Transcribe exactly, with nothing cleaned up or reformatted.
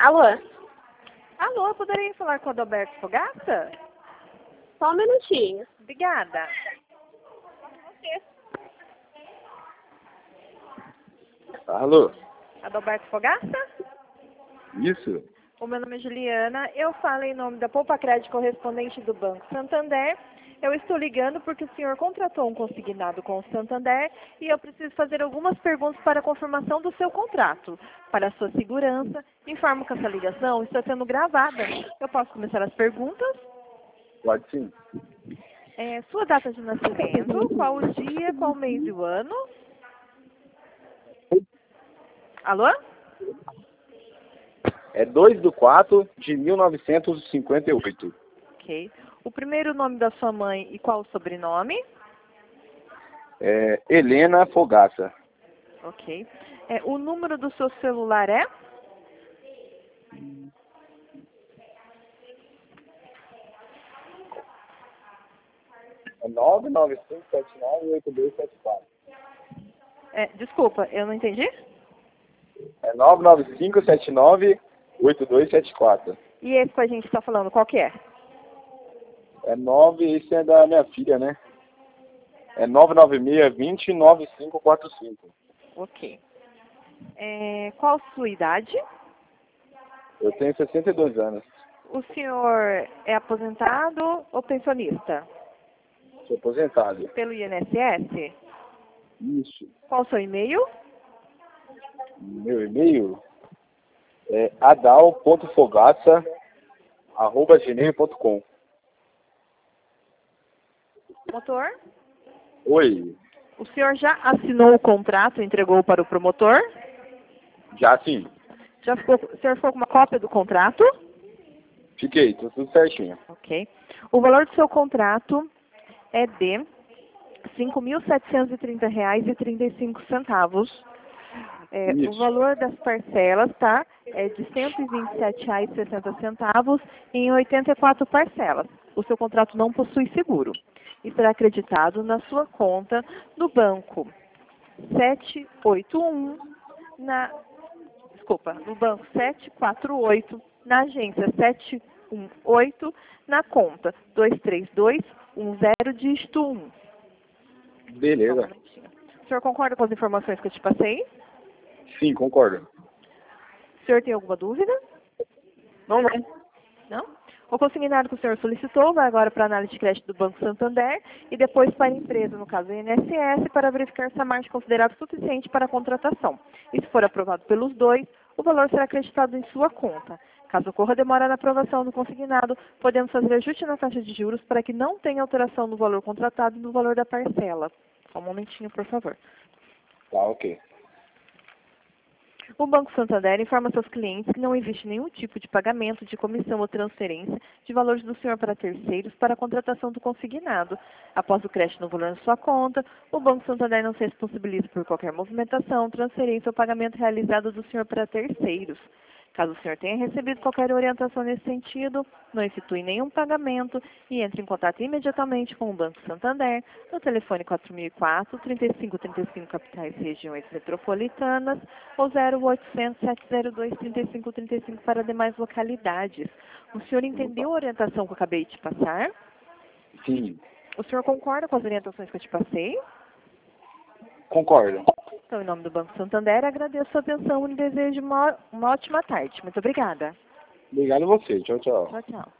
Alô? Alô, poderia falar com o Adalberto Fogaça? Só um minutinho. Obrigada. Alô? Adalberto Fogaça? Isso? O meu nome é Juliana, eu falo em nome da Poupa Crédito correspondente do Banco Santander. Eu estou ligando porque o senhor contratou um consignado com o Santander e eu preciso fazer algumas perguntas para a confirmação do seu contrato. Para a sua segurança, informo que essa ligação está sendo gravada. Eu posso começar as perguntas? Pode sim. É, sua data de nascimento, qual o dia, qual o mês e o ano? Alô? É dois de quatro de mil novecentos e cinquenta e oito. Ok. O primeiro nome da sua mãe e qual o sobrenome? É Helena Fogaça. Ok. É, o número do seu celular é? É nove nove cinco sete nove oito dois sete quatro. É, desculpa, eu não entendi. É nove nove cinco sete nove oito dois sete quatro. E esse que a gente está falando, qual que é? É nove, esse é da minha filha, né? É nove nove seis dois zero nove cinco quatro cinco. Ok. É, qual a sua idade? Eu tenho sessenta e dois anos. O senhor é aposentado ou pensionista? Sou aposentado. Pelo I N S S? Isso. Qual o seu e-mail? Meu e-mail é adal ponto fogaça arroba gmail ponto com. Motor? Oi. O senhor já assinou o contrato e entregou para o promotor? Já sim. Já ficou, o senhor ficou com uma cópia do contrato? Fiquei, tô tudo certinho. Ok. O valor do seu contrato é de cinco mil setecentos e trinta reais e trinta e cinco centavos. É, o Isso. valor das parcelas, tá? É de cento e vinte e sete reais e sessenta centavos em oitenta e quatro parcelas. O seu contrato não possui seguro. E será acreditado na sua conta do banco sete oito um, na, desculpa, no banco sete quatro oito, na agência sete um oito, na conta dois três dois um zero dígito um. Beleza. Só um momentinho. O senhor concorda com as informações que eu te passei? Sim, concordo. O senhor tem alguma dúvida? Não, não. Não? O consignado que o senhor solicitou vai agora para a análise de crédito do Banco Santander e depois para a empresa, no caso o I N S S, para verificar se a margem é considerada suficiente para a contratação. E se for aprovado pelos dois, o valor será acreditado em sua conta. Caso ocorra demora na aprovação do consignado, podemos fazer ajuste na taxa de juros para que não tenha alteração no valor contratado e no valor da parcela. Só um momentinho, por favor. Tá, ok. O Banco Santander informa seus clientes que não existe nenhum tipo de pagamento de comissão ou transferência de valores do senhor para terceiros para a contratação do consignado. Após o crédito no valor na sua conta, o Banco Santander não se responsabiliza por qualquer movimentação, transferência ou pagamento realizado do senhor para terceiros. Caso o senhor tenha recebido qualquer orientação nesse sentido, não efetue nenhum pagamento e entre em contato imediatamente com o Banco Santander no telefone quatro mil e quatro, trinta e cinco trinta e cinco capitais e regiões metropolitanas ou zero oitocentos, sete zero dois, trinta e cinco trinta e cinco para demais localidades. O senhor entendeu a orientação que eu acabei de passar? Sim, O senhor concorda com as orientações que eu te passei? concordo. Então, em nome do Banco Santander, agradeço a sua atenção e desejo uma, uma ótima tarde. Muito obrigada. Obrigado a você. Tchau, tchau. Tchau, tchau.